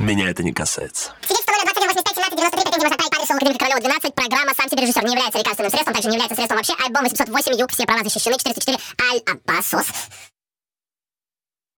Меня это не касается. Свидетельство номер 2185-17-93, претензия можно отправить по адресу Академика Королева, 12, программа «Сам себе режиссер» не является лекарственным средством, также не является средством вообще, альбом 808 ЮК, все права защищены, 404 Аль-Аббасос.